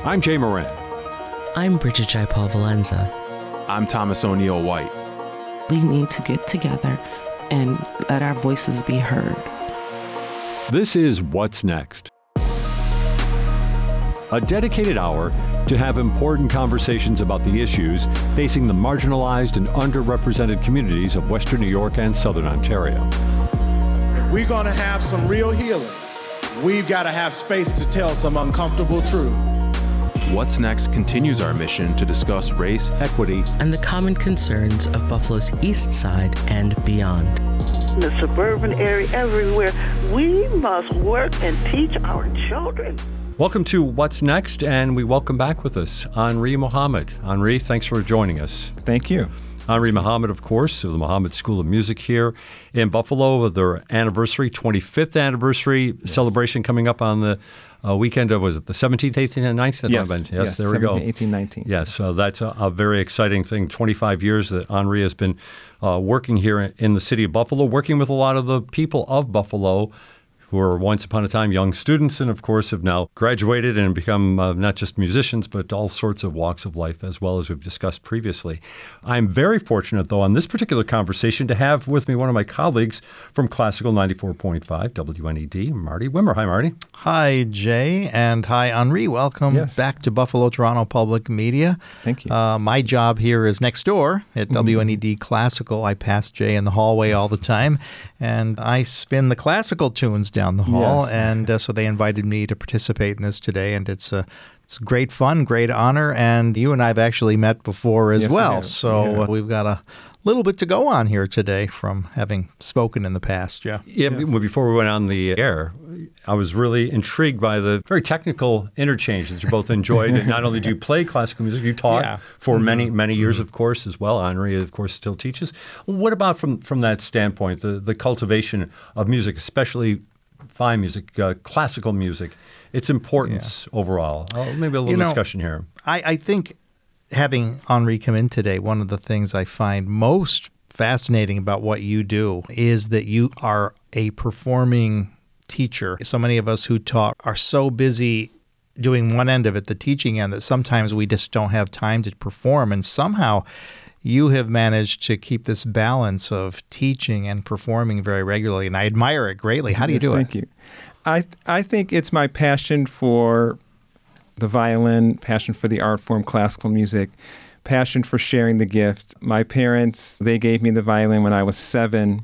I'm Jay Moran. I'm Bridget Jaipal Valenza. I'm Thomas O'Neill White. We need to get together and let our voices be heard. This is What's Next, a dedicated hour to have important conversations about the issues facing the marginalized and underrepresented communities of Western New York and Southern Ontario. If we're going to have some real healing, we've got to have space to tell some uncomfortable truth. What's Next continues our mission to discuss race, equity, and the common concerns of Buffalo's East Side and beyond. In the suburban area, everywhere, we must work and teach our children. Welcome to What's Next, and we welcome back with us Henri Mohammed. Henri, thanks for joining us. Thank you. Henri Mohammed, of course, of the Mohammed School of Music here in Buffalo, with their anniversary, 25th anniversary celebration coming up on the weekend of, was it the 17th, 18th, and 19th? Yes, there we go. 17, 18, 19. Yes, so that's a very exciting thing. 25 years that Henri has been working here in the city of Buffalo, working with a lot of the people of Buffalo who were once upon a time young students and, of course, have now graduated and become not just musicians, but all sorts of walks of life, as well as we've discussed previously. I'm very fortunate, though, on this particular conversation to have with me one of my colleagues from Classical 94.5 WNED, Marty Wimmer. Hi, Marty. Hi, Jay, and hi, Henri. Welcome back to Buffalo Toronto Public Media. Thank you. My job here is next door at WNED Classical. I pass Jay in the hallway all the time, and I spin the classical tunes down the hall, and so they invited me to participate in this today, and it's great fun, great honor, and you and I have actually met before as well, so we've got a little bit to go on here today from having spoken in the past. Before we went on the air, I was really intrigued by the very technical interchange that you both enjoyed. And not only do you play classical music, you taught for many years, of course, as well. Henri, of course, still teaches. What about from that standpoint, the cultivation of music, especially fine music, classical music, its importance overall? Maybe a little discussion here. I think having Henri come in today, one of the things I find most fascinating about what you do is that you are a performing teacher. So many of us who taught are so busy doing one end of it, the teaching end, that sometimes we just don't have time to perform. And somehow you have managed to keep this balance of teaching and performing very regularly, and I admire it greatly. How do you do it? Thank you. I think it's my passion for the violin, passion for the art form, classical music, passion for sharing the gift. My parents, they gave me the violin when I was 7,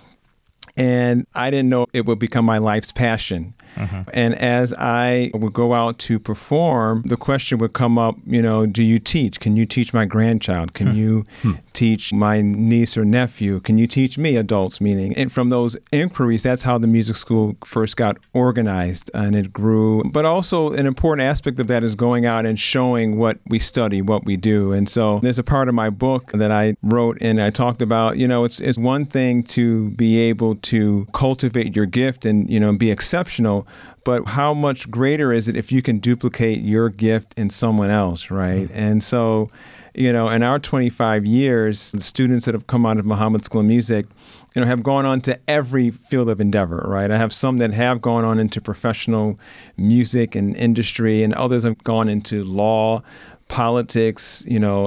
and I didn't know it would become my life's passion. And as I would go out to perform, the question would come up, do you teach? Can you teach my grandchild? Can you teach my niece or nephew? Can you teach me, adults meaning? And from those inquiries, that's how the music school first got organized, and it grew. But also an important aspect of that is going out and showing what we study, what we do. And so there's a part of my book that I wrote, and I talked about, it's one thing to be able to cultivate your gift and, be exceptional, but how much greater is it if you can duplicate your gift in someone else, right? And so, in our 25 years, the students that have come out of Mohammed School of Music, have gone on to every field of endeavor, right? I have some that have gone on into professional music and industry, and others have gone into law, politics,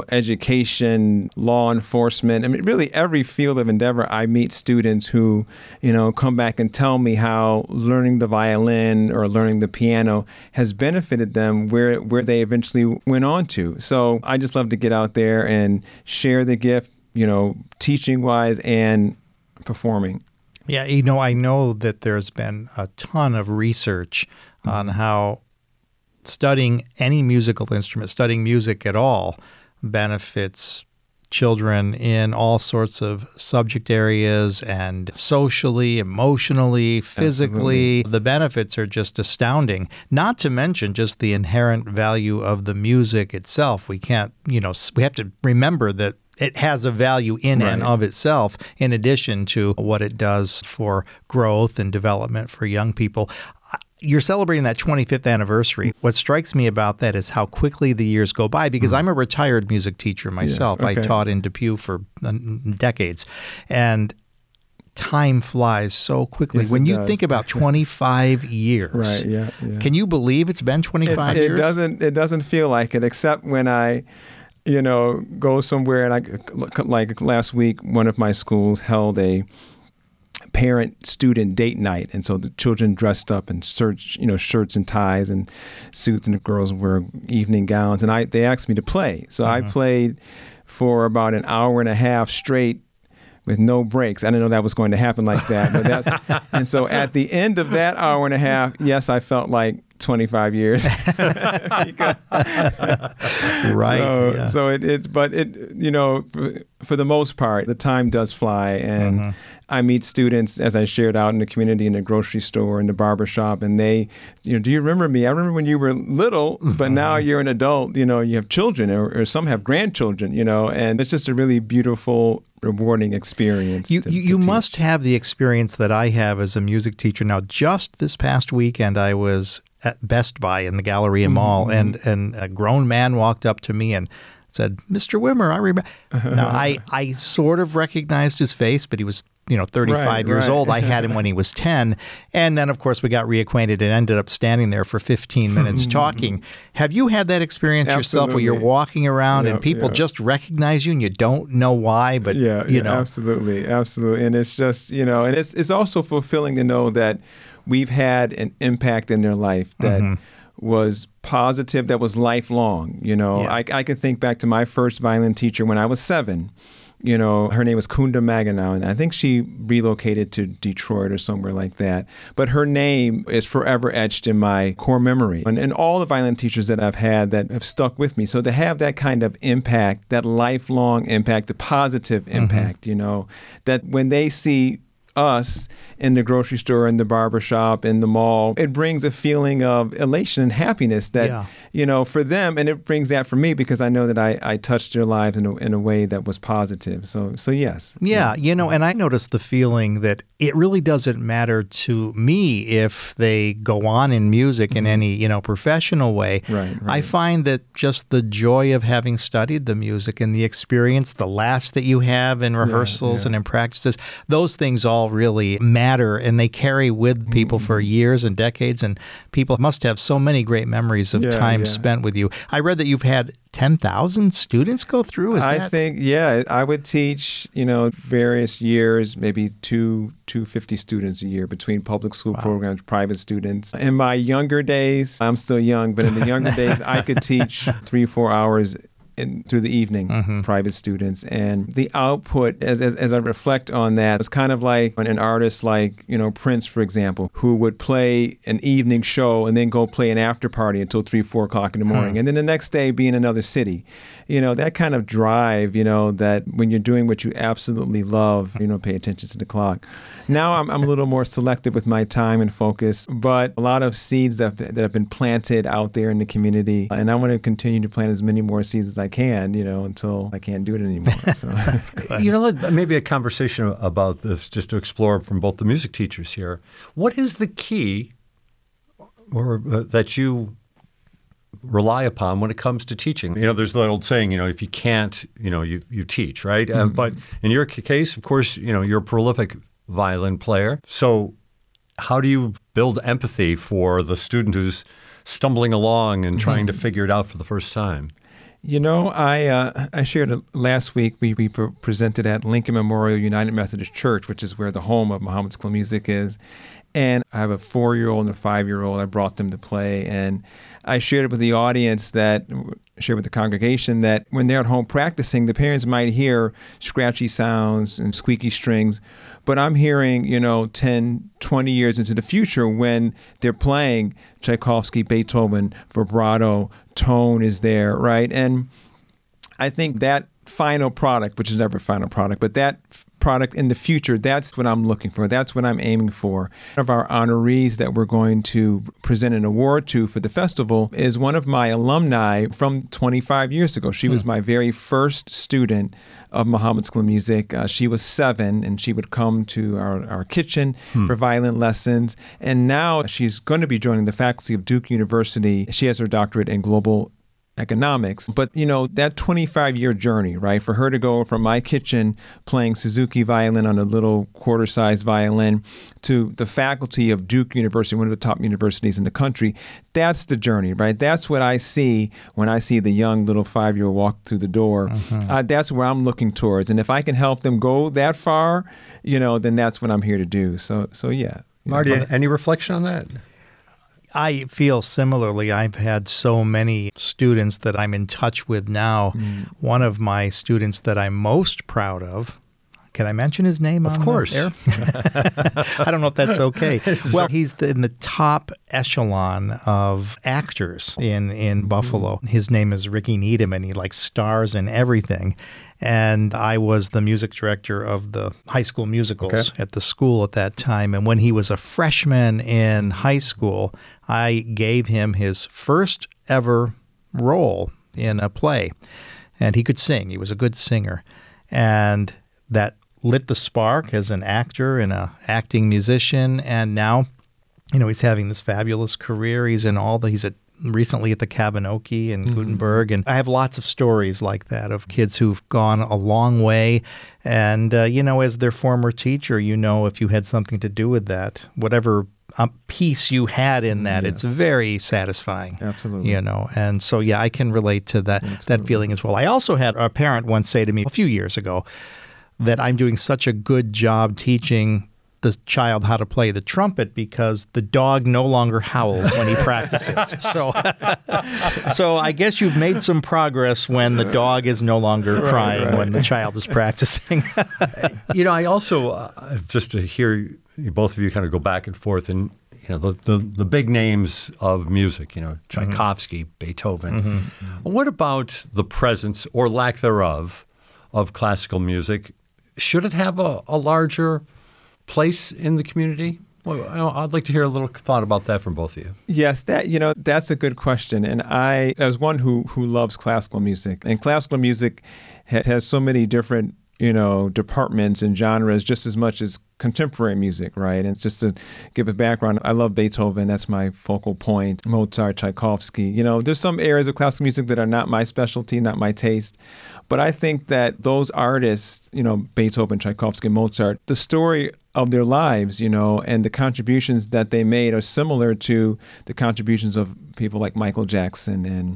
education, law enforcement. I mean, really every field of endeavor. I meet students who, come back and tell me how learning the violin or learning the piano has benefited them where they eventually went on to. So I just love to get out there and share the gift, teaching wise and performing. Yeah, I know that there's been a ton of research on how studying any musical instrument, studying music at all, benefits children in all sorts of subject areas and socially, emotionally, physically. Absolutely. The benefits are just astounding, not to mention just the inherent value of the music itself. We can't, we have to remember that it has a value in and of itself, in addition to what it does for growth and development for young people. You're celebrating that 25th anniversary. What strikes me about that is how quickly the years go by, because I'm a retired music teacher myself. Yes, okay. I taught in Depew for decades. And time flies so quickly. Yes, When it you does. think about 25 years, Right, yeah. can you believe it's been 25 years? It doesn't feel like it, except when I, go somewhere and like last week, one of my schools held a parent-student date night, and so the children dressed up in shirts and ties and suits, and the girls wore evening gowns, and they asked me to play. So I played for about an hour and a half straight with no breaks. I didn't know that was going to happen like that. But and so at the end of that hour and a half, yes, I felt like 25 years. Right. So for the most part, the time does fly, and I meet students, as I shared, out in the community, in the grocery store, in the barber shop, and they, do you remember me? I remember when you were little, but now you're an adult. You have children, or some have grandchildren. And it's just a really beautiful, rewarding experience. You teach. must have the experience that I have as a music teacher. Now, just this past weekend, I was at Best Buy in the Galleria Mall, and a grown man walked up to me and said, "Mr. Wimmer, I remember." Now, I sort of recognized his face, but he was 35 years old. I had him when he was 10. And then, of course, we got reacquainted and ended up standing there for 15 minutes talking. Have you had that experience yourself where you're walking around and people just recognize you and you don't know why, but Absolutely. And it's just, and it's also fulfilling to know that we've had an impact in their life that was positive, that was lifelong. I can think back to my first violin teacher when I was 7. Her name was Kunda Maganow, and I think she relocated to Detroit or somewhere like that. But her name is forever etched in my core memory. And all the violin teachers that I've had that have stuck with me. So to have that kind of impact, that lifelong impact, the positive impact, that when they see us in the grocery store, in the barber shop, in the mall, it brings a feeling of elation and happiness that, for them, and it brings that for me because I know that I touched their lives in a way that was positive. So yes. Yeah, and I noticed the feeling that it really doesn't matter to me if they go on in music in any, professional way. Right. I find that just the joy of having studied the music and the experience, the laughs that you have in rehearsals and in practices, those things all really matter, and they carry with people for years and decades, and people must have so many great memories of time spent with you. I read that you've had 10,000 students go through. I think, I would teach, various years, maybe 250 students a year between public school programs, private students. In my younger days, I'm still young, but in the younger days, I could teach 3-4 hours through the evening, private students. And the output, as I reflect on that, it's kind of like an artist like, Prince, for example, who would play an evening show and then go play an after party until 3-4 o'clock in the morning. And then the next day be in another city. That kind of drive, that when you're doing what you absolutely love, pay attention to the clock. Now I'm a little more selective with my time and focus, but a lot of seeds that have been planted out there in the community, and I want to continue to plant as many more seeds as I can, until I can't do it anymore. So that's good. Maybe a conversation about this just to explore from both the music teachers here. What is the key or that you rely upon when it comes to teaching? There's the old saying, if you can't, you teach, right? But in your case, of course, you're a prolific violin player. So how do you build empathy for the student who's stumbling along and trying to figure it out for the first time? I shared it last week. We presented at Lincoln Memorial United Methodist Church, which is where the home of Muhammad School of Music is. And I have a 4-year-old and a 5-year-old. I brought them to play. And I shared it with the audience shared with the congregation that when they're at home practicing, the parents might hear scratchy sounds and squeaky strings. But I'm hearing, 10, 20 years into the future when they're playing Tchaikovsky, Beethoven, vibrato, tone is there, right? And I think that final product, which is never a final product, but that product in the future, that's what I'm looking for. That's what I'm aiming for. One of our honorees that we're going to present an award to for the festival is one of my alumni from 25 years ago. She was my very first student of Muhammad School of Music. She was 7, and she would come to our kitchen for violin lessons. And now she's going to be joining the faculty of Duke University. She has her doctorate in global economics. But, that 25-year journey, right, for her to go from my kitchen playing Suzuki violin on a little quarter-size violin to the faculty of Duke University, one of the top universities in the country, that's the journey, right? That's what I see when I see the young little 5-year-old walk through the door. That's where I'm looking towards. And if I can help them go that far, then that's what I'm here to do. So yeah. Marty, any reflection on that? I feel similarly. I've had so many students that I'm in touch with now. One of my students that I'm most proud of, can I mention his name on Of course. the air? I don't know if that's okay. Well, he's in the top echelon of actors in Buffalo. His name is Ricky Needham, and he stars in everything. And I was the music director of the high school musicals at the school at that time. And when he was a freshman in high school, I gave him his first ever role in a play. And he could sing. He was a good singer. And that lit the spark as an actor and an acting musician. And now, he's having this fabulous career. He's recently at the Kabanoki in Gutenberg. And I have lots of stories like that of kids who've gone a long way. And, as their former teacher, if you had something to do with that, whatever piece you had in that, it's very satisfying. Absolutely. And so, I can relate to that feeling as well. I also had a parent once say to me a few years ago that I'm doing such a good job teaching the child how to play the trumpet because the dog no longer howls when he practices. So I guess you've made some progress when the dog is no longer crying when the child is practicing. I also, just to hear both of you kind of go back and forth, and the big names of music, Tchaikovsky, Beethoven. What about the presence or lack thereof of classical music? Should it have a larger place in the community? Well, I'd like to hear a little thought about that from both of you. Yes, that's a good question. And I, as one who loves classical music, and classical music has so many different departments and genres just as much as contemporary music, right? And just to give a background, I love Beethoven. That's my focal point. Mozart, Tchaikovsky. There's some areas of classical music that are not my specialty, not my taste. But I think that those artists, Beethoven, Tchaikovsky, Mozart, the story of their lives, and the contributions that they made are similar to the contributions of people like Michael Jackson and,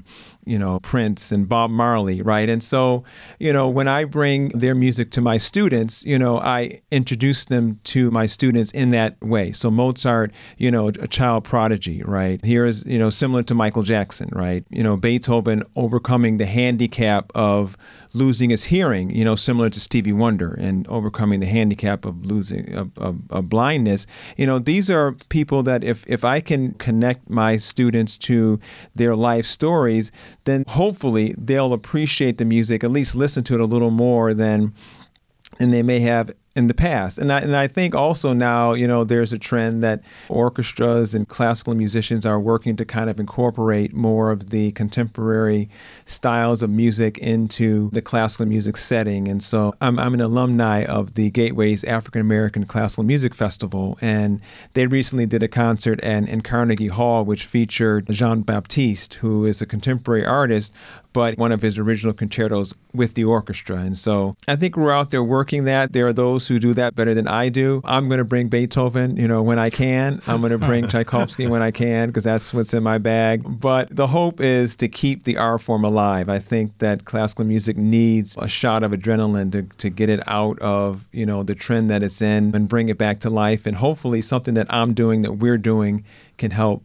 Prince and Bob Marley, right? And so, when I bring their music to my students, I introduce them to my students in that way. So Mozart, a child prodigy, right? Here is, similar to Michael Jackson, right? Beethoven overcoming the handicap of losing his hearing, similar to Stevie Wonder, and overcoming the handicap of losing of blindness. These are people that if I can connect my students to their life stories, then hopefully they'll appreciate the music, at least listen to it a little more than they may have in the past. And I think also now, there's a trend that orchestras and classical musicians are working to kind of incorporate more of the contemporary styles of music into the classical music setting. And so I'm an alumni of the Gateways African American Classical Music Festival, and they recently did a concert in Carnegie Hall, which featured Jean-Baptiste, who is a contemporary artist, but one of his original concertos with the orchestra. And so I think we're out there working that. There are those who do that better than I do. I'm going to bring Beethoven, when I can. I'm going to bring Tchaikovsky when I can, because that's what's in my bag. But the hope is to keep the art form alive. I think that classical music needs a shot of adrenaline to get it out of, the trend that it's in and bring it back to life. And hopefully something that I'm doing, that we're doing, can help,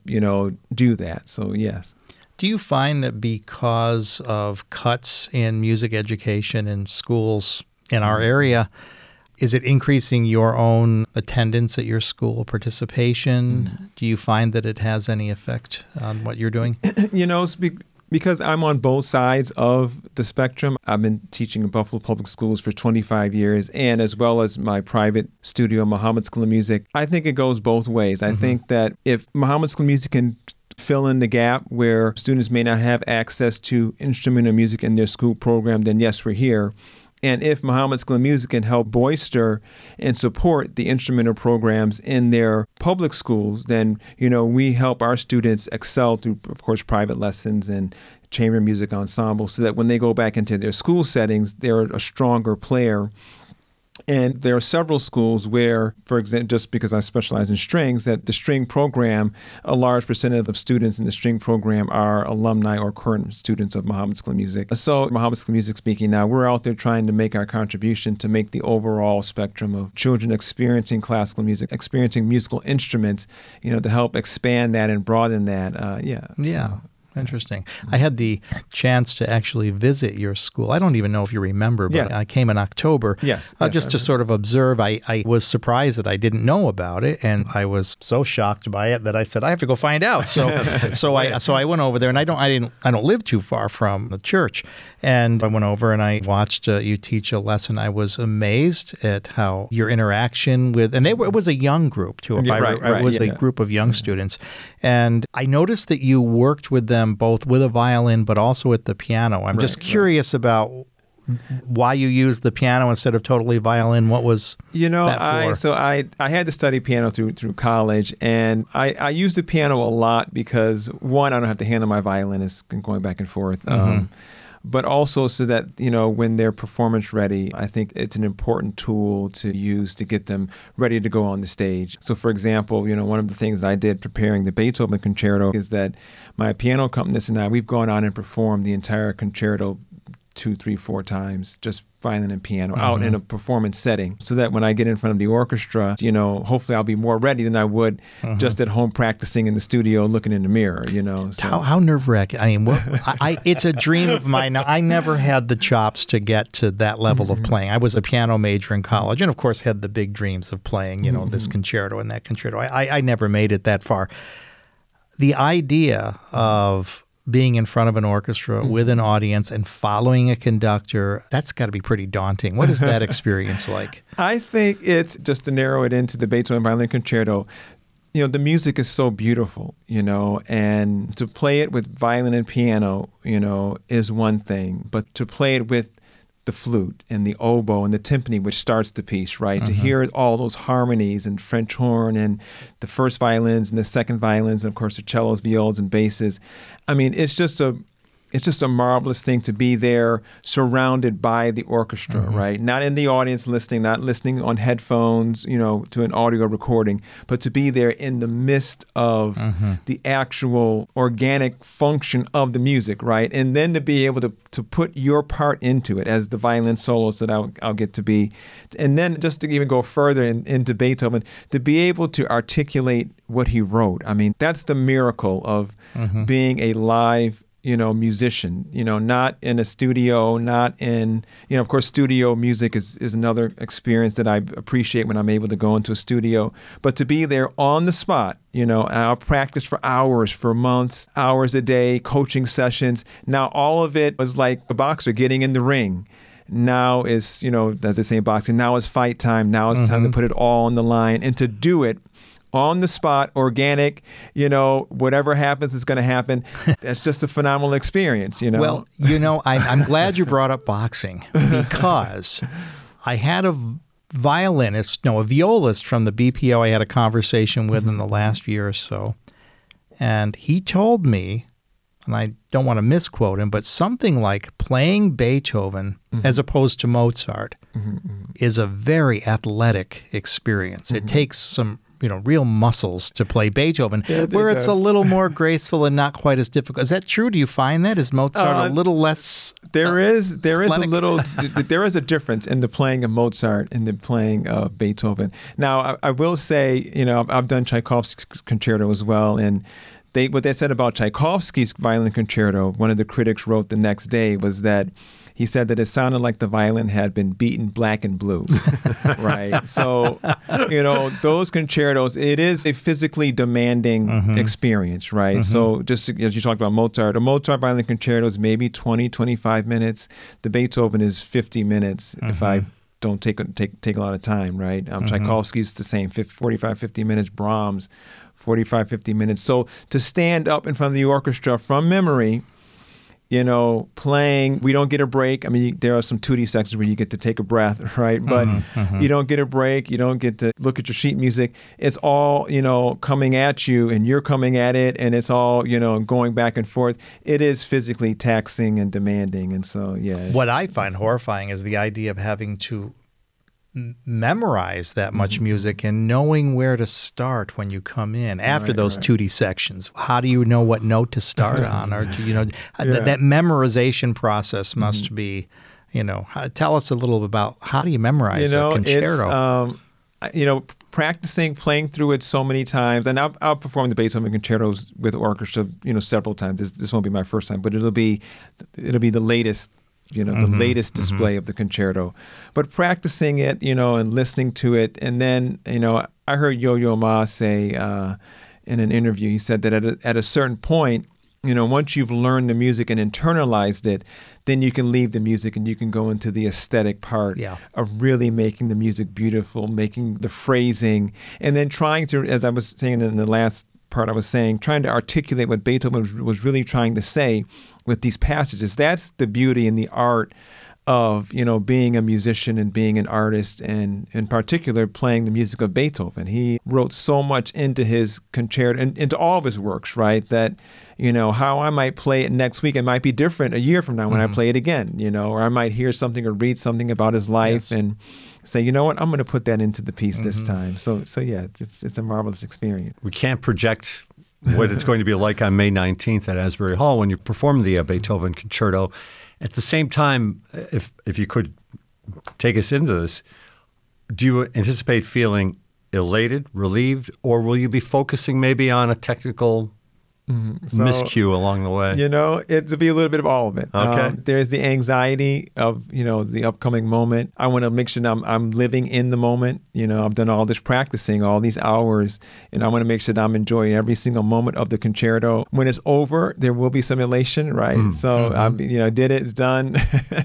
do that. So, yes. Do you find that because of cuts in music education in schools in our area, is it increasing your own attendance at your school, participation? Do you find that it has any effect on what you're doing? Because I'm on both sides of the spectrum. I've been teaching in Buffalo Public Schools for 25 years, and as well as my private studio, Muhammad School of Music. I think it goes both ways. I think that if Muhammad School of Music can fill in the gap where students may not have access to instrumental music in their school program, then yes, we're here. And if Muhammad School of Music can help bolster and support the instrumental programs in their public schools, then, we help our students excel through, of course, private lessons and chamber music ensemble so that when they go back into their school settings, they're a stronger player. And there are several schools where, for example, just because I specialize in strings, that the string program, a large percentage of students in the string program are alumni or current students of Muhammad School of Music. So Muhammad School of Music speaking now, we're out there trying to make our contribution to make the overall spectrum of children experiencing classical music, experiencing musical instruments, to help expand that and broaden that. Yeah. Interesting. I had the chance to actually visit your school. I don't even know if you remember, but I came in October. Yes. Just to sort of observe. I was surprised that I didn't know about it, and I was so shocked by it that I said I have to go find out. So I went over there, and I don't live too far from the church, and I went over and I watched you teach a lesson. I was amazed at how your interaction with, and it was a young group too. It was a group of young students, and I noticed that you worked with them both with a violin but also with the piano. I'm just curious about why you used the piano instead of totally violin. What was that for? I had to study piano through college, and I use the piano a lot because, one, I don't have to handle my violinist going back and forth. But also so that, when they're performance ready, I think it's an important tool to use to get them ready to go on the stage. So, for example, one of the things I did preparing the Beethoven Concerto is that my piano accompanist and I, we've gone on and performed the entire concerto 2, 3, 4 times, just violin and piano out in a performance setting, so that when I get in front of the orchestra, hopefully I'll be more ready than I would just at home practicing in the studio looking in the mirror, So. How nerve-wracking. I mean, it's a dream of mine. Now, I never had the chops to get to that level of playing. I was a piano major in college and, of course, had the big dreams of playing, this concerto and that concerto. I never made it that far. The idea of being in front of an orchestra with an audience and following a conductor, that's got to be pretty daunting. What is that experience like? I think it's, just to narrow it into the Beethoven Violin Concerto, the music is so beautiful, and to play it with violin and piano, is one thing, but to play it with the flute and the oboe and the timpani, which starts the piece, right? To hear all those harmonies and French horn and the first violins and the second violins, and of course the cellos, violas, and basses. I mean, it's just a marvelous thing to be there surrounded by the orchestra, right? Not in the audience listening, not listening on headphones, to an audio recording, but to be there in the midst of the actual organic function of the music, right? And then to be able to put your part into it as the violin soloist that I'll get to be. And then just to even go further into Beethoven, to be able to articulate what he wrote. I mean, that's the miracle of being a live musician, not in a studio, not in, of course, studio music is another experience that I appreciate when I'm able to go into a studio, but to be there on the spot, I'll practice for hours, for months, hours a day, coaching sessions. Now, all of it was like a boxer getting in the ring. Now is, as they say in boxing, now is fight time. Now it's time to put it all on the line, and to do it on the spot, organic, whatever happens is going to happen. That's just a phenomenal experience, Well, I'm glad you brought up boxing, because I had a violist from the BPO I had a conversation with in the last year or so, and he told me, and I don't want to misquote him, but something like playing Beethoven as opposed to Mozart is a very athletic experience. It takes some real muscles to play Beethoven, where it's a little more graceful and not quite as difficult. Is that true? Do you find that? Is Mozart a little less There is a difference in the playing of Mozart and the playing of Beethoven. Now, I will say, I've done Tchaikovsky's concerto as well, and what they said about Tchaikovsky's violin concerto, one of the critics wrote the next day, was that he said that it sounded like the violin had been beaten black and blue, right? So, those concertos, it is a physically demanding experience, right? So just as you talked about Mozart, a Mozart violin concerto is maybe 20, 25 minutes. The Beethoven is 50 minutes if I don't take a lot of time, right? Tchaikovsky's the same, 45, 50 minutes. Brahms, 45, 50 minutes. So to stand up in front of the orchestra from memory, playing. We don't get a break. I mean, there are some 2D sections where you get to take a breath, right? But you don't get a break. You don't get to look at your sheet music. It's all, coming at you, and you're coming at it, and it's all, going back and forth. It is physically taxing and demanding. And so, yeah. What I find horrifying is the idea of having to memorize that much music and knowing where to start when you come in after those 2D sections. How do you know what note to start on? Or that memorization process must be, tell us a little bit about how do you memorize a concerto? Practicing, playing through it so many times, and I'll perform the Beethoven concertos with orchestra, several times. This won't be my first time, but it'll be the latest. The latest display of the concerto. But practicing it, and listening to it. And then, I heard Yo-Yo Ma say in an interview, he said that at a certain point, once you've learned the music and internalized it, then you can leave the music and you can go into the aesthetic part of really making the music beautiful, making the phrasing, and then trying to, as I was saying in the last part I was saying, trying to articulate what Beethoven was really trying to say with these passages. That's the beauty and the art of, being a musician and being an artist, and in particular playing the music of Beethoven. He wrote so much into his concerto and into all of his works, right? That, how I might play it next week, it might be different a year from now when I play it again, or I might hear something or read something about his life and say, you know what, I'm going to put that into the piece this time. So yeah, it's a marvelous experience. We can't project what it's going to be like on May 19th at Asbury Hall when you perform the Beethoven concerto. At the same time, if you could take us into this, do you anticipate feeling elated, relieved, or will you be focusing maybe on a technical miscue along the way? It'll be a little bit of all of it. Okay. There's the anxiety of, the upcoming moment. I want to make sure that I'm living in the moment. I've done all this practicing, all these hours, and I want to make sure that I'm enjoying every single moment of the concerto. When it's over, there will be some elation, right? So I did it, it's done,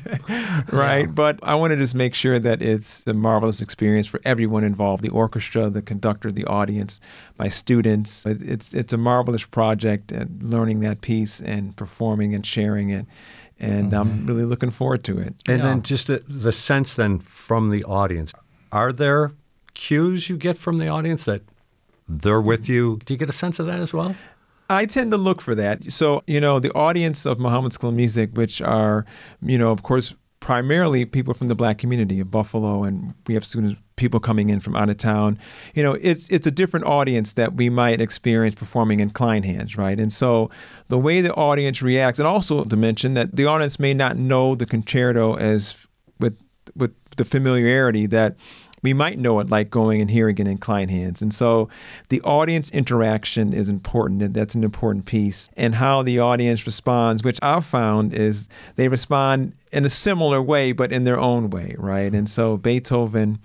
right? Yeah. But I want to just make sure that it's a marvelous experience for everyone involved, the orchestra, the conductor, the audience, my students. It's a marvelous project. And learning that piece and performing and sharing it. And I'm really looking forward to it. And then just the sense then from the audience. Are there cues you get from the audience that they're with you? Do you get a sense of that as well? I tend to look for that. So, the audience of Muhammad School of Music, which are, of course, primarily people from the Black community of Buffalo, and we have people coming in from out of town. It's a different audience that we might experience performing in Kleinhans, right? And so the way the audience reacts, and also to mention that the audience may not know the concerto as with the familiarity that we might know it like going and hearing it in Kleinhans. And so the audience interaction is important, and that's an important piece. And how the audience responds, which I've found is they respond in a similar way, but in their own way, right? And so Beethoven,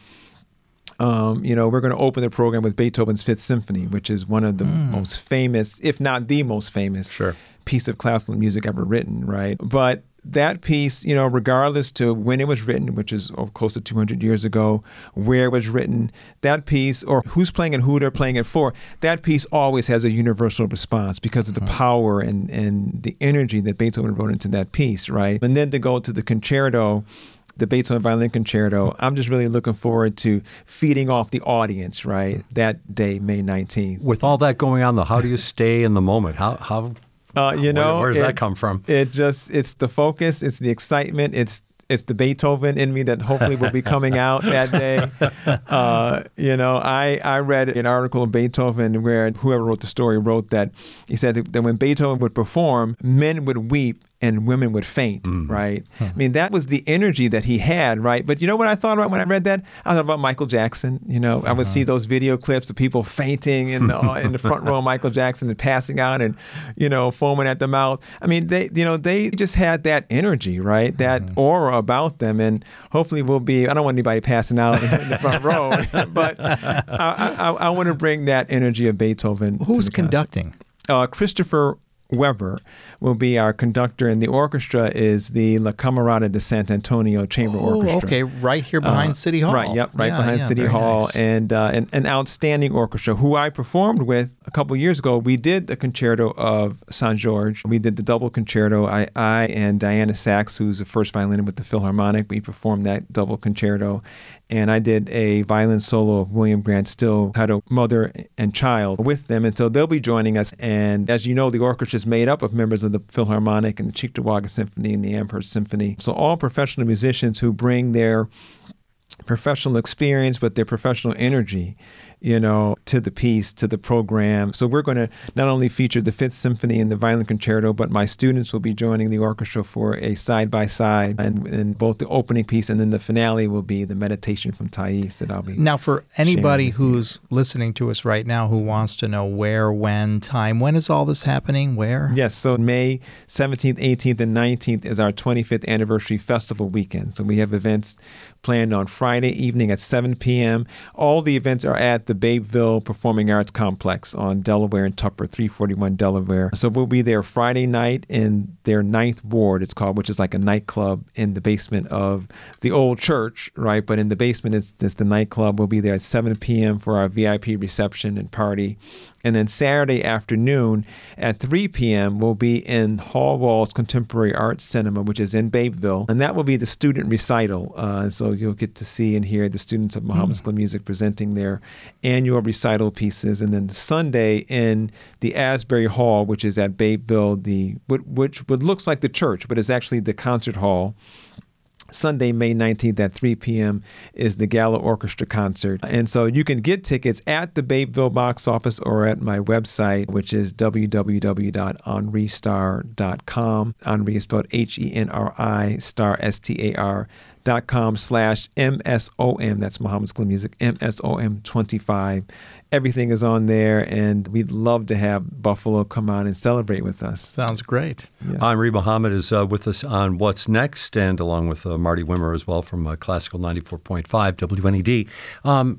we're going to open the program with Beethoven's Fifth Symphony, which is one of the most famous, if not the most famous, piece of classical music ever written, right? But that piece, regardless to when it was written, which is close to 200 years ago, where it was written, that piece, or who's playing and who they're playing it for, that piece always has a universal response because of the power and the energy that Beethoven wrote into that piece, right? And then to go to the concerto, the Beethoven Violin Concerto, I'm just really looking forward to feeding off the audience, right, that day, May 19th. With all that going on, though, how do you stay in the moment? How where does that come from? It's the focus, it's the excitement, it's the Beethoven in me that hopefully will be coming out that day. I read an article of Beethoven where whoever wrote the story wrote that he said that when Beethoven would perform, men would weep and women would faint, right? I mean, that was the energy that he had, right? But you know what I thought about when I read that? I thought about Michael Jackson. I would see those video clips of people fainting in the front row of Michael Jackson and passing out and, foaming at the mouth. I mean, they just had that energy, right? That aura about them. And hopefully I don't want anybody passing out in the front row, but I want to bring that energy of Beethoven. Who's conducting? Christopher Weber will be our conductor, and the orchestra is the La Camerata de San Antonio Chamber Orchestra. Okay, right here behind City Hall. Right, yep, behind City very Hall, nice. and an outstanding orchestra who I performed with a couple years ago. We did the concerto of St. George. We did the double concerto. I and Diana Sachs, who's the first violin with the Philharmonic, we performed that double concerto. And I did a violin solo of William Grant Still titled Mother and Child with them. And so they'll be joining us. And as you know, the orchestra is made up of members of the Philharmonic and the Cheektowaga Symphony and the Amherst Symphony. So all professional musicians who bring their professional experience, but their professional energy, to the piece, to the program. So we're going to not only feature the Fifth Symphony and the Violin Concerto, but my students will be joining the orchestra for a side-by-side, and both the opening piece and then the finale will be the Meditation from Thais that I'll be Now, for anybody sharing with you. who's listening to us right now who wants to know where, when, time, when is all this happening? Where? Yes, so May 17th, 18th, and 19th is our 25th anniversary festival weekend. So we have events planned on Friday evening at 7 p.m. All the events are at the Babeville Performing Arts Complex on Delaware and Tupper, 341 Delaware. So we'll be there Friday night in their ninth ward, it's called, which is like a nightclub in the basement of the old church, right? But in the basement, it's the nightclub. We'll be there at 7 p.m. for our VIP reception and party. And then Saturday afternoon at 3 p.m., we'll be in Hall Walls Contemporary Arts Cinema, which is in Babeville. And that will be the student recital. So you'll get to see and hear the students of Muhammad School of Music presenting their annual recital pieces. And then Sunday in the Asbury Hall, which is at Babeville, which looks like the church, but is actually the concert hall. Sunday, May 19th at 3 p.m. is the Gala Orchestra concert. And so you can get tickets at the Babeville box office or at my website, which is www.henristar.com. Henri is spelled Henri, star, STAR.com/MSOM. That's Muhammad School of Music, MSOM 25. Everything is on there, and we'd love to have Buffalo come on and celebrate with us. Sounds great. Yes. Henri Muhammad is with us on What's Next, and along with Marty Wimmer as well from Classical 94.5 WNED. I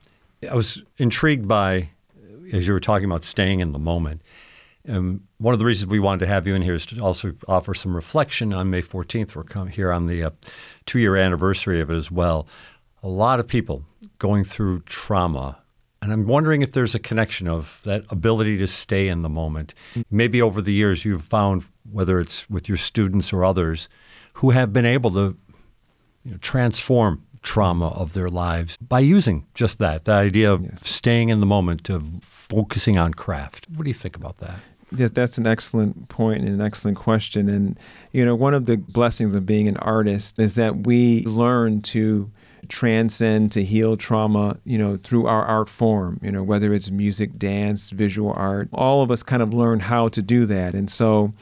was intrigued by, as you were talking about staying in the moment, one of the reasons we wanted to have you in here is to also offer some reflection on May 14th. We're here on the 2-year anniversary of it as well. A lot of people going through trauma. And I'm wondering if there's a connection of that ability to stay in the moment. Maybe over the years you've found, whether it's with your students or others, who have been able to transform trauma of their lives by using just that idea of staying in the moment, of focusing on craft. What do you think about that? Yeah, that's an excellent point and an excellent question. And, one of the blessings of being an artist is that we learn to transcend, to heal trauma, through our art form, whether it's music, dance, visual art. All of us kind of learn how to do that. And so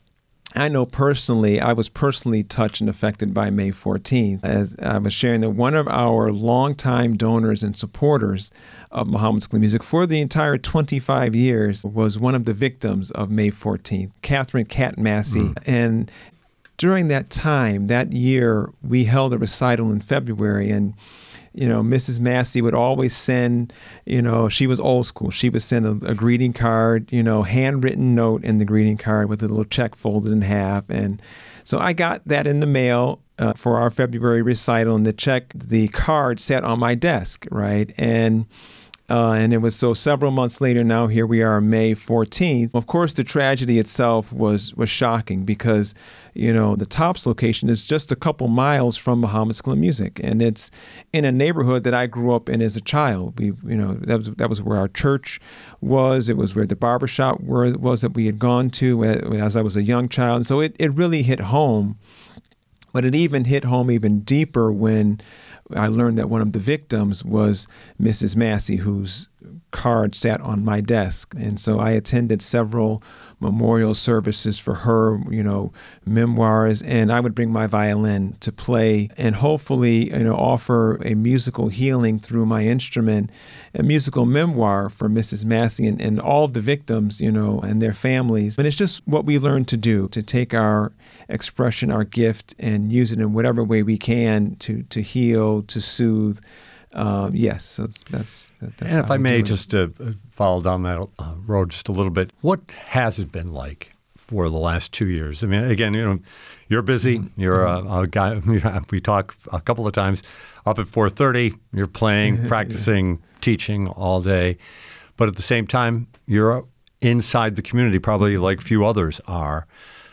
I know personally, I was personally touched and affected by May 14th. As I was sharing that one of our longtime donors and supporters of Muhammad School of Music for the entire 25 years was one of the victims of May 14th, Catherine Cat Massey. And during that time, that year, we held a recital in February, and Mrs. Massey would always send, she was old school. She would send a greeting card, handwritten note in the greeting card with a little check folded in half. And so I got that in the mail for our February recital, and the card sat on my desk, right? And it was so several months later, now here we are, May 14th. Of course, the tragedy itself was shocking because, the Tops location is just a couple miles from Muhammad School of Music. And it's in a neighborhood that I grew up in as a child. That was where our church was. It was where the barbershop was that we had gone to as I was a young child. And so it really hit home. But it even hit home even deeper when I learned that one of the victims was Mrs. Massey, whose card sat on my desk. And so I attended several memorial services for her, memoirs, and I would bring my violin to play and hopefully, offer a musical healing through my instrument, a musical memoir for Mrs. Massey and all of the victims, and their families. And it's just what we learn to do, to take our expression, our gift, and use it in whatever way we can to heal, to soothe. Yes, so that's and if how I we may do it. just follow down that road just a little bit, what has it been like for the last 2 years? I mean, again, you're busy. You're a guy. We talk a couple of times. Up at 4:30, you're playing, practicing, teaching all day. But at the same time, you're inside the community, probably like few others are.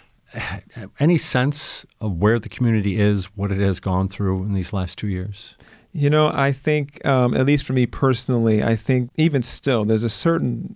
Any sense of where the community is, what it has gone through in these last 2 years? I think, at least for me personally, I think even still, there's a certain,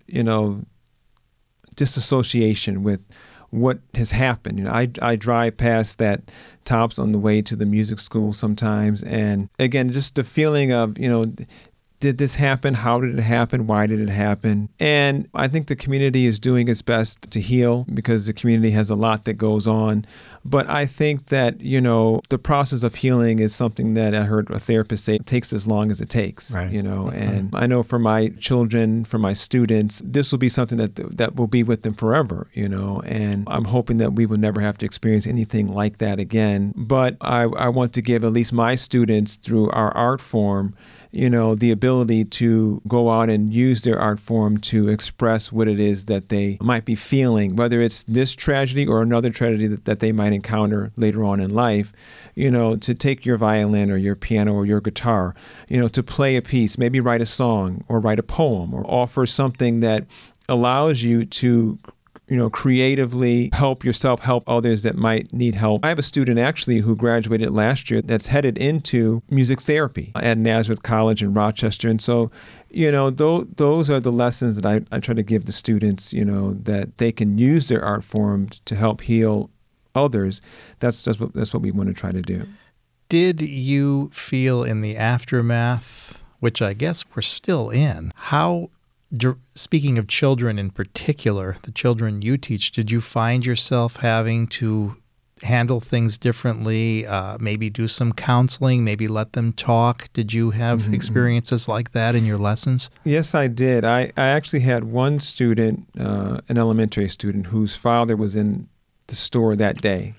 disassociation with what has happened. I drive past that Tops on the way to the music school sometimes. And again, just the feeling of, did this happen? How did it happen? Why did it happen? And I think the community is doing its best to heal because the community has a lot that goes on. But I think that, the process of healing is something that I heard a therapist say, it takes as long as it takes, right. And I know for my children, for my students, this will be something that will be with them forever, and I'm hoping that we will never have to experience anything like that again. But I want to give at least my students through our art form the ability to go out and use their art form to express what it is that they might be feeling, whether it's this tragedy or another tragedy that they might encounter later on in life, to take your violin or your piano or your guitar, to play a piece, maybe write a song or write a poem or offer something that allows you to creatively help yourself, help others that might need help. I have a student actually who graduated last year that's headed into music therapy at Nazareth College in Rochester. And so, those are the lessons that I try to give the students, that they can use their art form to help heal others. That's what we want to try to do. Did you feel in the aftermath, which I guess we're still in, speaking of children in particular, the children you teach, did you find yourself having to handle things differently, maybe do some counseling, maybe let them talk? Did you have experiences like that in your lessons? Yes, I did. I actually had one student, an elementary student, whose father was in the store that day.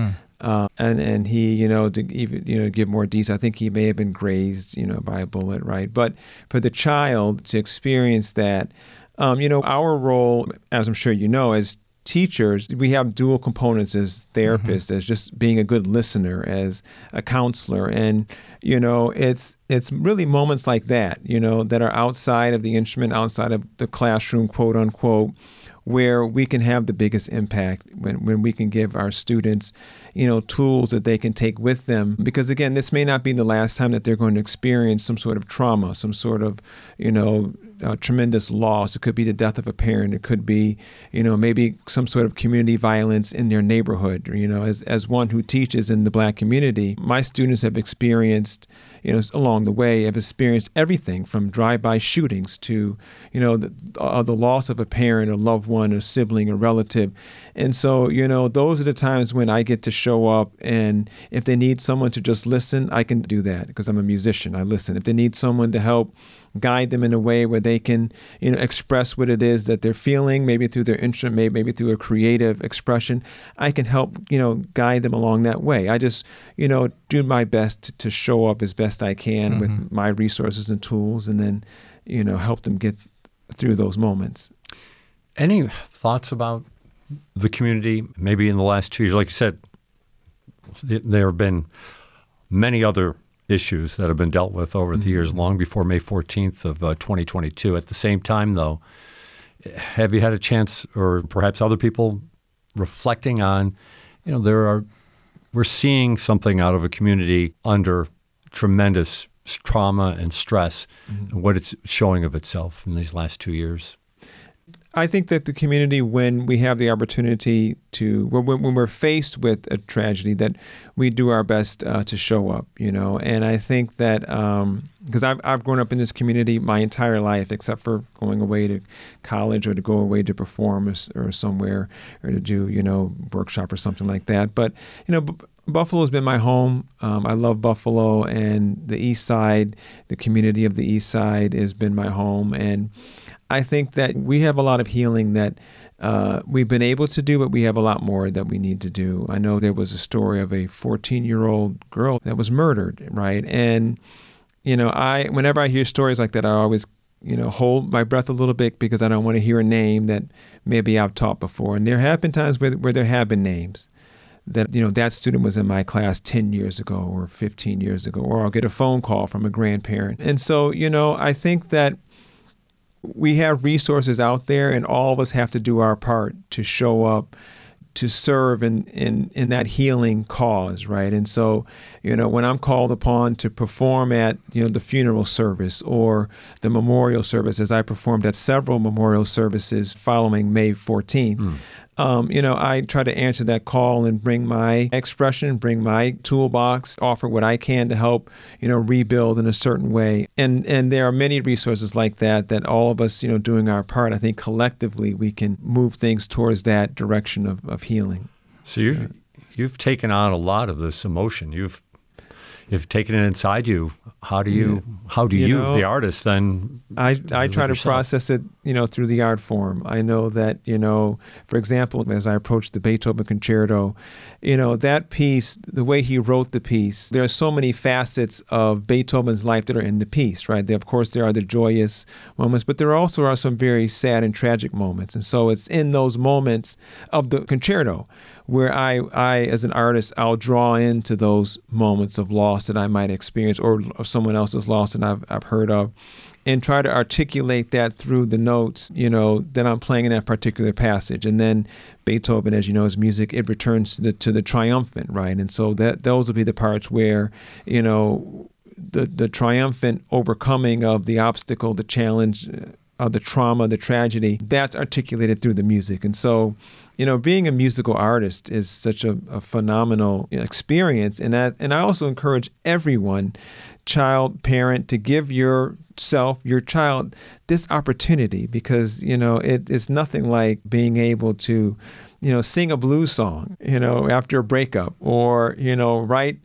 And he, to even, give more details, I think he may have been grazed, by a bullet, right? But for the child to experience that, our role, as I'm sure you know, as teachers, we have dual components as therapists, as just being a good listener, as a counselor. And, it's really moments like that, that are outside of the instrument, outside of the classroom, quote unquote, where we can have the biggest impact when we can give our students, tools that they can take with them. Because again, this may not be the last time that they're going to experience some sort of trauma, some sort of, tremendous loss. It could be the death of a parent. It could be, maybe some sort of community violence in their neighborhood. As one who teaches in the Black community, my students have experienced, along the way, have experienced everything from drive-by shootings to, the loss of a parent, a loved one, a sibling, a relative. And so, those are the times when I get to show up, and if they need someone to just listen, I can do that because I'm a musician. I listen. If they need someone to help guide them in a way where they can, express what it is that they're feeling, maybe through their instrument, maybe through a creative expression, I can help, guide them along that way. I just, do my best to show up as best I can with my resources and tools, and then, help them get through those moments. Any thoughts about the community, maybe in the last 2 years? Like you said, there have been many other issues that have been dealt with over the years, long before May 14th of 2022. At the same time, though, have you had a chance, or perhaps other people, reflecting on, we're seeing something out of a community under tremendous trauma and stress, and what it's showing of itself in these last 2 years? I think that the community, when we have the opportunity to, when we're faced with a tragedy, that we do our best to show up, And I think that, because I've grown up in this community my entire life, except for going away to college or to go away to perform or somewhere, or to do, workshop or something like that. But, Buffalo's been my home. I love Buffalo, and the East Side, the community of the East Side has been my home. And I think that we have a lot of healing that we've been able to do, but we have a lot more that we need to do. I know there was a story of a 14-year-old girl that was murdered, right? And, whenever I hear stories like that, I always hold my breath a little bit because I don't want to hear a name that maybe I've taught before. And there have been times where there have been names that, that student was in my class 10 years ago or 15 years ago, or I'll get a phone call from a grandparent. And so, I think that we have resources out there, and all of us have to do our part to show up, to serve in that healing cause, right? And so, when I'm called upon to perform at, the funeral service or the memorial service, as I performed at several memorial services following May 14th, I try to answer that call and bring my expression, bring my toolbox, offer what I can to help, rebuild in a certain way. And there are many resources like that all of us, doing our part, I think collectively we can move things towards that direction of healing. So you've taken on a lot of this emotion. You've taken it inside you. How do you, the artist, then? I try to process it, through the art form. I know that, for example, as I approach the Beethoven Concerto, that piece, the way he wrote the piece, there are so many facets of Beethoven's life that are in the piece, right? Of course, there are the joyous moments, but there also are some very sad and tragic moments. And so it's in those moments of the concerto where I, as an artist, I'll draw into those moments of loss that I might experience or someone else's loss that I've heard of, and try to articulate that through the notes, that I'm playing in that particular passage. And then Beethoven, as you know, his music, it returns to the triumphant, right? And so those will be the parts where, the triumphant overcoming of the obstacle, the challenge, the trauma, the tragedy, that's articulated through the music. And so, being a musical artist is such a phenomenal experience. And I also encourage everyone, child, parent, to give your child, this opportunity, because, it's nothing like being able to, sing a blues song, after a breakup, or, write,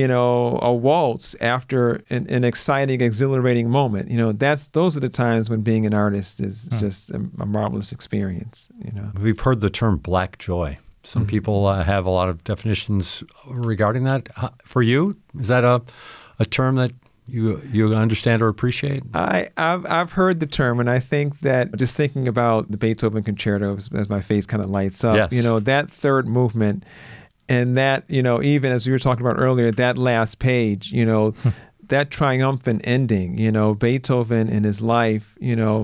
a waltz after an exciting, exhilarating moment. Those are the times when being an artist is just a marvelous experience, We've heard the term black joy. Some people have a lot of definitions regarding that. For you, is that a term that you understand or appreciate? I've heard the term, and I think that just thinking about the Beethoven Concerto as my face kind of lights up, yes. That third movement, and that, even as we were talking about earlier, that last page, that triumphant ending, Beethoven in his life,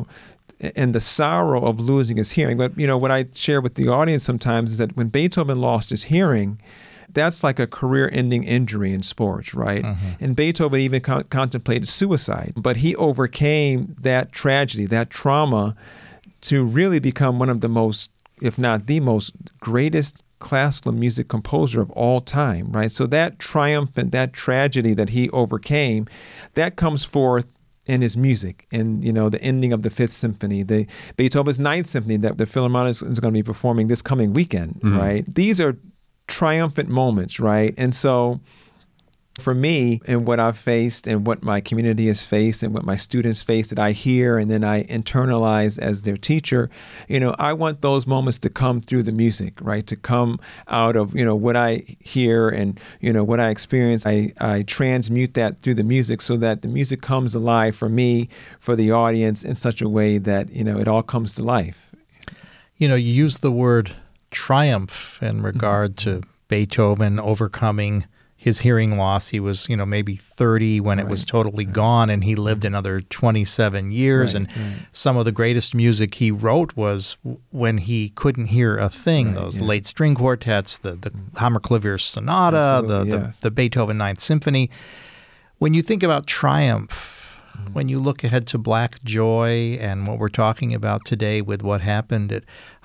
and the sorrow of losing his hearing. But, what I share with the audience sometimes is that when Beethoven lost his hearing, that's like a career-ending injury in sports, right? Mm-hmm. And Beethoven even contemplated suicide, but he overcame that tragedy, that trauma, to really become one of the most, if not the most, greatest classical music composer of all time, right? So that triumphant, that tragedy that he overcame, that comes forth in his music, and the ending of the Fifth Symphony, the Beethoven's Ninth Symphony that the Philharmonic is going to be performing this coming weekend, right? These are triumphant moments, right? And so for me, and what I've faced and what my community has faced and what my students face that I hear and then I internalize as their teacher, I want those moments to come through the music, right? To come out of, what I hear and, what I experience. I transmute that through the music so that the music comes alive for me, for the audience, in such a way that, it all comes to life. You use the word triumph in regard to Beethoven overcoming his hearing loss. He was, maybe 30 when it was totally gone, and he lived another 27 years. Some of the greatest music he wrote was when he couldn't hear a thing. Those late string quartets, the Hammerklavier Sonata, the Beethoven Ninth Symphony. When you think about triumph, when you look ahead to black joy and what we're talking about today with what happened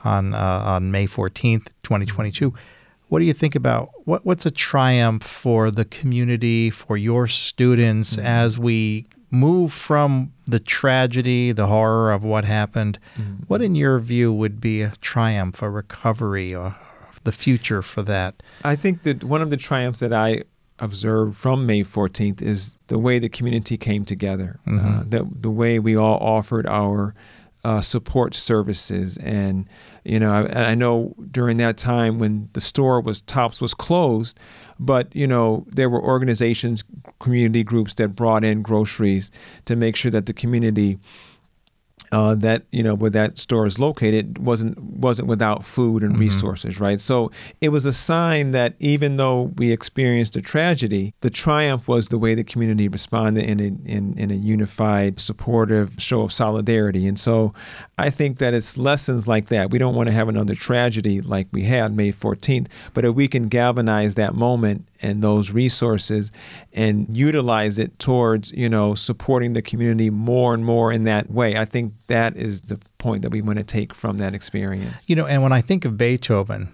on May 14th, 2022, what do you think about what's a triumph for the community, for your students, as we move from the tragedy, the horror of what happened? What, in your view, would be a triumph, a recovery, or the future for that? I think that one of the triumphs that I observed from May 14th is the way the community came together, the way we all offered our support services. And, I know during that time when the store Tops was closed, but, there were organizations, community groups that brought in groceries to make sure that the community that where that store is located wasn't without food and resources, right? So it was a sign that even though we experienced a tragedy, the triumph was the way the community responded in a unified, supportive show of solidarity. And so I think that it's lessons like that. We don't want to have another tragedy like we had May 14th, but if we can galvanize that moment and those resources and utilize it towards, supporting the community more and more in that way, I think that is the point that we want to take from that experience. And when I think of Beethoven,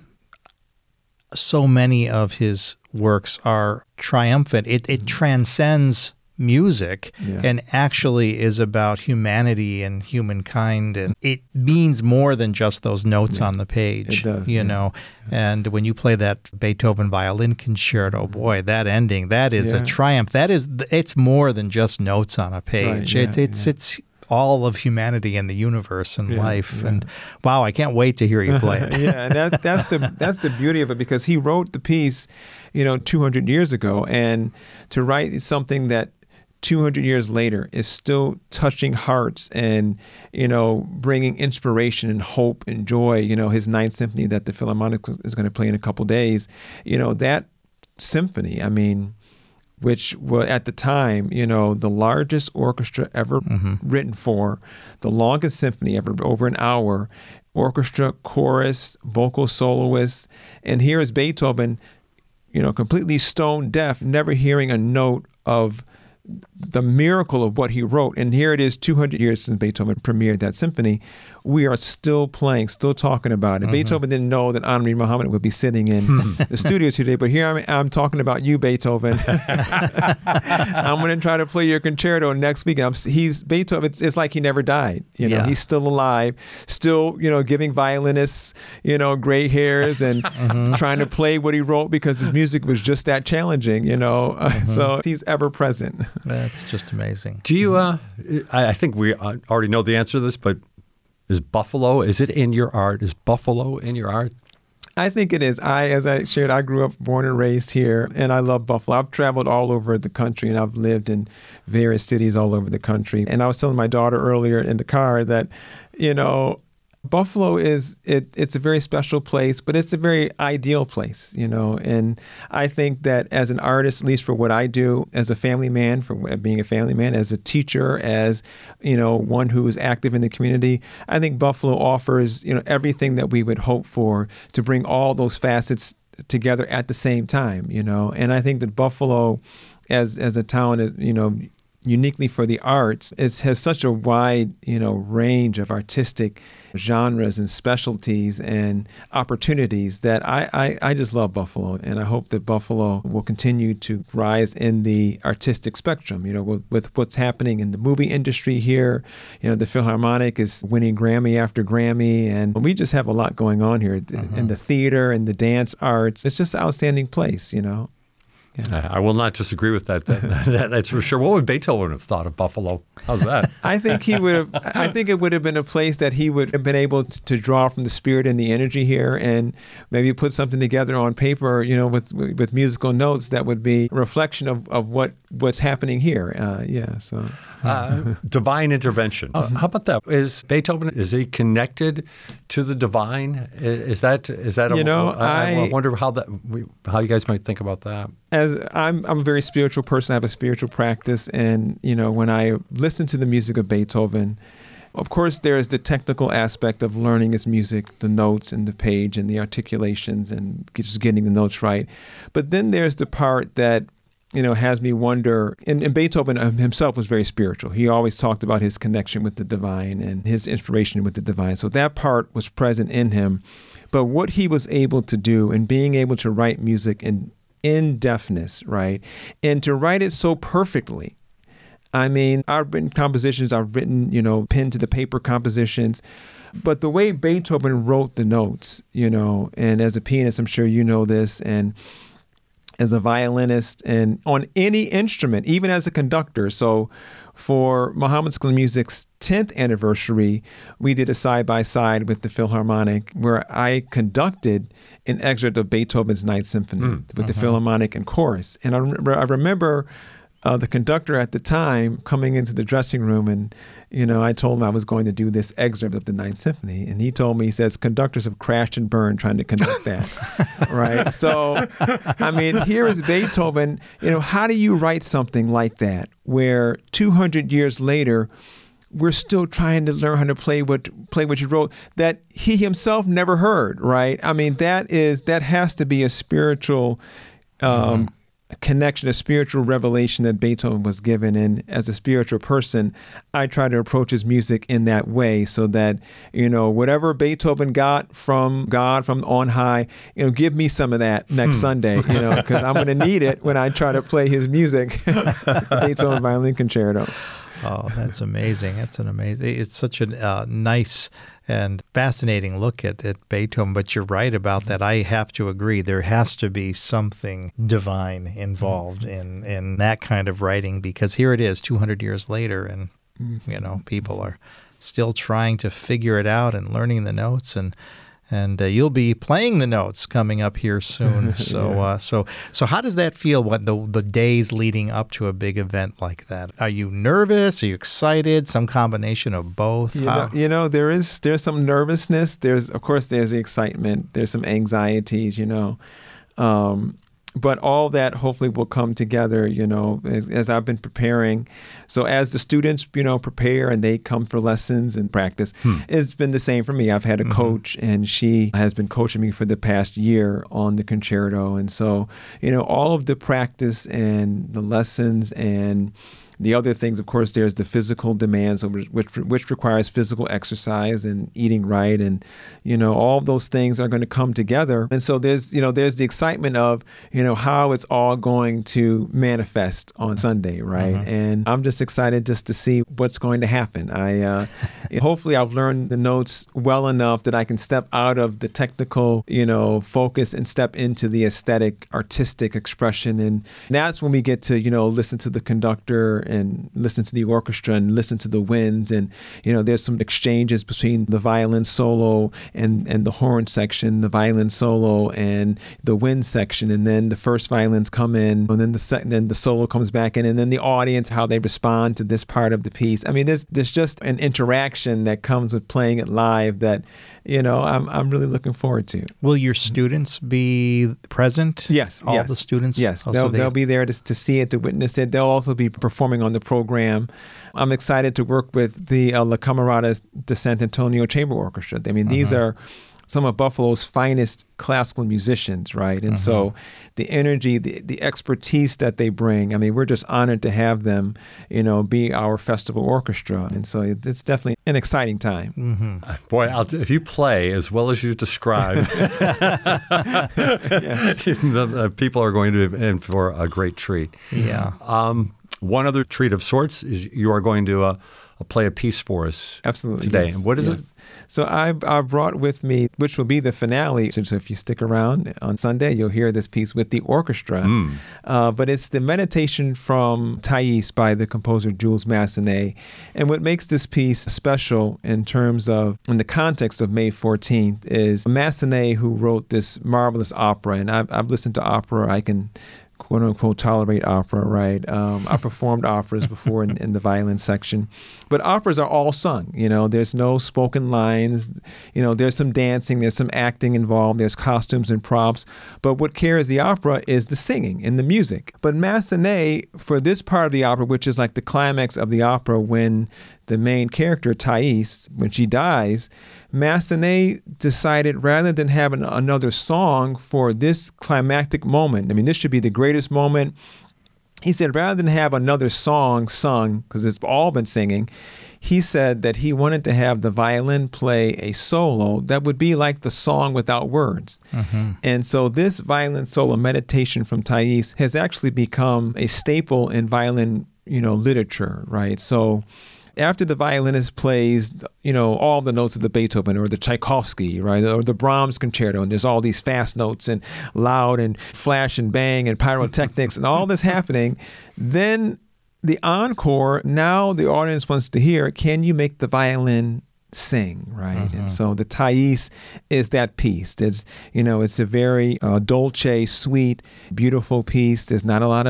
so many of his works are triumphant. It transcends music and actually is about humanity and humankind, and it means more than just those notes on the page. It does, know. And when you play that Beethoven violin concerto, boy, that ending, that is a triumph. It's more than just notes on a page. Right, It's all of humanity and the universe and life. And wow, I can't wait to hear you play it. And that's the beauty of it, because he wrote the piece, 200 years ago, and to write something that 200 years later is still touching hearts and, bringing inspiration and hope and joy. His Ninth Symphony that the Philharmonic is going to play in a couple days, that symphony, which was at the time, the largest orchestra ever written for, the longest symphony ever, over an hour, orchestra, chorus, vocal soloists. And here is Beethoven, completely stone deaf, never hearing a note of the miracle of what he wrote. And here it is, 200 years since Beethoven premiered that symphony. We are still playing, still talking about it. Beethoven didn't know that Henri Mohammed would be sitting in the studio today, but here I'm talking about you, Beethoven. I'm going to try to play your concerto next week. Beethoven. It's like he never died. He's still alive, still giving violinists gray hairs and trying to play what he wrote, because his music was just that challenging. So he's ever present. That's just amazing. Do you, I think we already know the answer to this, but is Buffalo, is it in your art? Is Buffalo in your art? I think it is. As I shared, I grew up, born and raised here, and I love Buffalo. I've traveled all over the country, and I've lived in various cities all over the country. And I was telling my daughter earlier in the car that, Buffalo it's a very special place, but it's a very ideal place, and I think that as an artist, at least for what I do, as a family man, for being a family man, as a teacher, as, one who is active in the community, I think Buffalo offers, everything that we would hope for to bring all those facets together at the same time, and I think that Buffalo as a town, uniquely for the arts, it has such a wide, range of artistic genres and specialties and opportunities that I just love Buffalo, and I hope that Buffalo will continue to rise in the artistic spectrum. With what's happening in the movie industry here, the Philharmonic is winning Grammy after Grammy, and we just have a lot going on here in the theater and the dance arts. It's just an outstanding place. Yeah. I will not disagree with that. That's for sure. What would Beethoven have thought of Buffalo? How's that? I think he would have. I think it would have been a place that he would have been able to draw from the spirit and the energy here, and maybe put something together on paper, with musical notes that would be a reflection of what's happening here. Divine intervention. How about that? Is he connected to the divine? Is that? I wonder how you guys might think about that. As I'm a very spiritual person, I have a spiritual practice, and when I listen to the music of Beethoven, of course there is the technical aspect of learning his music, the notes and the page and the articulations and just getting the notes right. But then there's the part that has me wonder, and Beethoven himself was very spiritual. He always talked about his connection with the divine and his inspiration with the divine. So that part was present in him. But what he was able to do and being able to write music in deafness, right? And to write it so perfectly. I've written compositions, pen to the paper compositions, but the way Beethoven wrote the notes, and as a pianist, I'm sure you know this, and as a violinist, and on any instrument, even as a conductor. So for Mohammed School of Music's 10th anniversary, we did a side-by-side with the Philharmonic where I conducted an excerpt of Beethoven's Ninth Symphony with the Philharmonic and chorus. And I remember the conductor at the time coming into the dressing room, and I told him I was going to do this excerpt of the Ninth Symphony, and he told me, he says, conductors have crashed and burned trying to conduct that, right? So, I mean, here is Beethoven. How do you write something like that, where 200 years later, we're still trying to learn how to play what you wrote that he himself never heard, right? I mean, that has to be a spiritual connection, a spiritual revelation that Beethoven was given. And as a spiritual person, I try to approach his music in that way, so that, whatever Beethoven got from God from on high, give me some of that next Sunday, because I'm going to need it when I try to play his music, Beethoven Violin Concerto. Oh, that's amazing. It's such a nice and fascinating look at Beethoven, but you're right about that. I have to agree. There has to be something divine involved in that kind of writing, because here it is 200 years later, and, people are still trying to figure it out and learning the notes, and you'll be playing the notes coming up here soon. So, so how does that feel? What the days leading up to a big event like that? Are you nervous? Are you excited? Some combination of both? There's some nervousness. There's the excitement. There's some anxieties. But all that hopefully will come together, as I've been preparing. So as the students, prepare and they come for lessons and practice, it's been the same for me. I've had a coach, and she has been coaching me for the past year on the concerto. And so, all of the practice and the lessons and the other things, of course, there's the physical demands, which requires physical exercise and eating right, and all of those things are going to come together. And so there's the excitement of how it's all going to manifest on Sunday, right? And I'm just excited just to see what's going to happen. Hopefully I've learned the notes well enough that I can step out of the technical focus and step into the aesthetic, artistic expression, and that's when we get to listen to the conductor and listen to the orchestra and listen to the winds. And, there's some exchanges between the violin solo and the horn section, the violin solo and the wind section. And then the first violins come in, and then then the solo comes back in, and then the audience, how they respond to this part of the piece. I mean, there's just an interaction that comes with playing it live that, I'm really looking forward to. Will your students be present? Yes. All the students? Yes. They'll be there to see it, to witness it. They'll also be performing on the program. I'm excited to work with the La Camerata de San Antonio Chamber Orchestra. I mean, these are some of Buffalo's finest classical musicians, right? And so the energy, the expertise that they bring, I mean, we're just honored to have them, be our festival orchestra. And so it's definitely an exciting time. Boy, if you play as well as you describe, the people are going to be in for a great treat. Yeah. One other treat of sorts is you are going to play a piece for us today. Yes, and what is it? So I brought with me, which will be the finale. So if you stick around on Sunday, you'll hear this piece with the orchestra. But it's the Meditation from Thais by the composer Jules Massenet. And what makes this piece special in the context of May 14th is Massenet, who wrote this marvelous opera. And I've listened to opera. I can quote unquote tolerate opera, right? I performed operas before in the violin section, but operas are all sung. There's no spoken lines. There's some dancing, there's some acting involved, there's costumes and props. But what carries the opera is the singing and the music. But Massenet, for this part of the opera, which is like the climax of the opera, when the main character, Thais, when she dies, Massenet decided rather than having another song for this climactic moment, I mean, this should be the greatest moment. He said rather than have another song sung, because it's all been singing, he said that he wanted to have the violin play a solo that would be like the song without words. And so this violin solo, Meditation from Thais, has actually become a staple in violin, literature, right? So after the violinist plays, all the notes of the Beethoven or the Tchaikovsky, right, or the Brahms concerto, and there's all these fast notes and loud and flash and bang and pyrotechnics and all this happening, then the encore, now the audience wants to hear, can you make the violin sing, right? And so the Thais is that piece. It's a very dolce, sweet, beautiful piece. There's not a lot of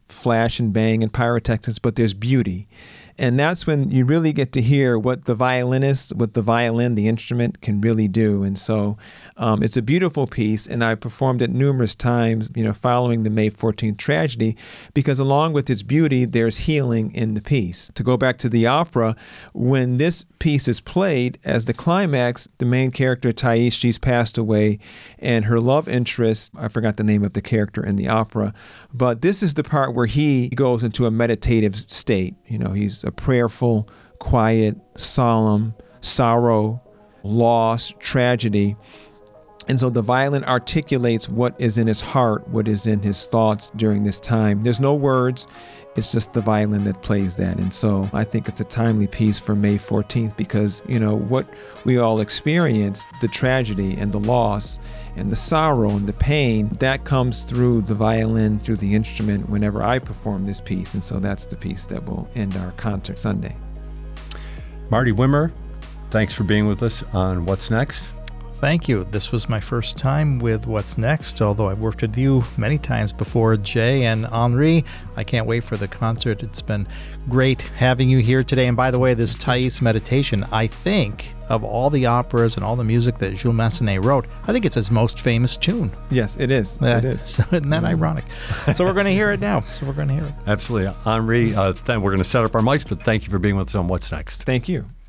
flash and bang and pyrotechnics, but there's beauty. And that's when you really get to hear what the violinist, what the violin, the instrument, can really do. And so it's a beautiful piece, and I performed it numerous times, following the May 14th tragedy, because along with its beauty, there's healing in the piece. To go back to the opera, when this piece is played, as the climax, the main character, Thais, she's passed away, and her love interest, I forgot the name of the character in the opera, but this is the part where he goes into a meditative state. He's a prayerful, quiet, solemn, sorrow, loss, tragedy. And so the violin articulates what is in his heart, what is in his thoughts during this time. There's no words. It's just the violin that plays that. And so I think it's a timely piece for May 14th because, what we all experience, the tragedy and the loss and the sorrow and the pain, that comes through the violin, through the instrument whenever I perform this piece. And so that's the piece that will end our concert Sunday. Marty Wimmer, thanks for being with us on What's Next. Thank you. This was my first time with What's Next, although I've worked with you many times before, Jay and Henri. I can't wait for the concert. It's been great having you here today. And by the way, this Thais meditation, I think of all the operas and all the music that Jules Massenet wrote, I think it's his most famous tune. Yes, it is. It is. So, isn't that ironic? So we're going to hear it now. Absolutely. Henri, we're going to set up our mics, but thank you for being with us on What's Next. Thank you.